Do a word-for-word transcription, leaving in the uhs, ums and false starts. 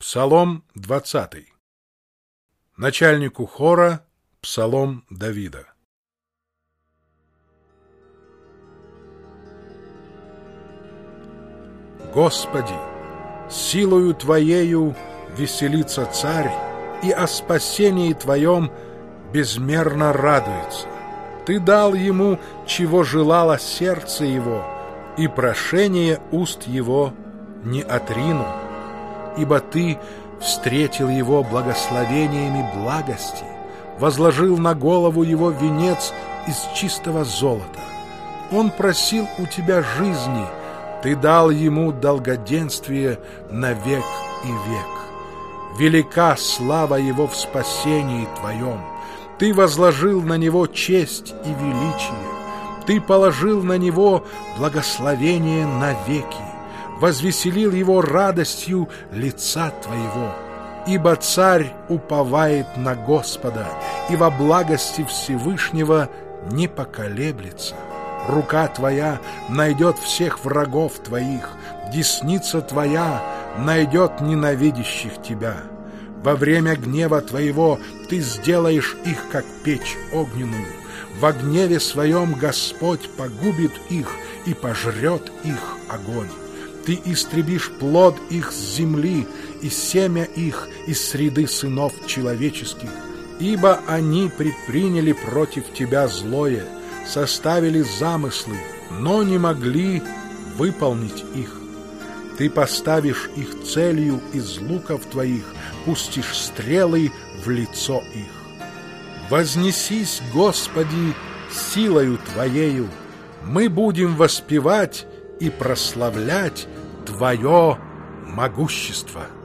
Псалом двадцатый. Начальнику хора псалом Давида. Господи, силою Твоею веселится царь, и о спасении Твоем безмерно радуется. Ты дал ему, чего желало сердце его, и прошение уст его не отрину. Ибо Ты встретил его благословениями благости, возложил на голову его венец из чистого золота. Он просил у Тебя жизни, Ты дал ему долгоденствие на век и век. Велика слава его в спасении Твоем. Ты возложил на него честь и величие. Ты положил на него благословение навеки. Возвеселил его радостью лица Твоего. Ибо царь уповает на Господа, и во благости Всевышнего не поколеблется. Рука Твоя найдет всех врагов Твоих, десница Твоя найдет ненавидящих Тебя. Во время гнева Твоего Ты сделаешь их, как печь огненную. Во гневе Своем Господь погубит их и пожрет их огонь. Ты истребишь плод их с земли и семя их из среды сынов человеческих, ибо они предприняли против Тебя злое, составили замыслы, но не могли выполнить их. Ты поставишь их целью из луков Твоих, пустишь стрелы в лицо их. Вознесись, Господи, силою Твоею, мы будем воспевать и прославлять Твое могущество.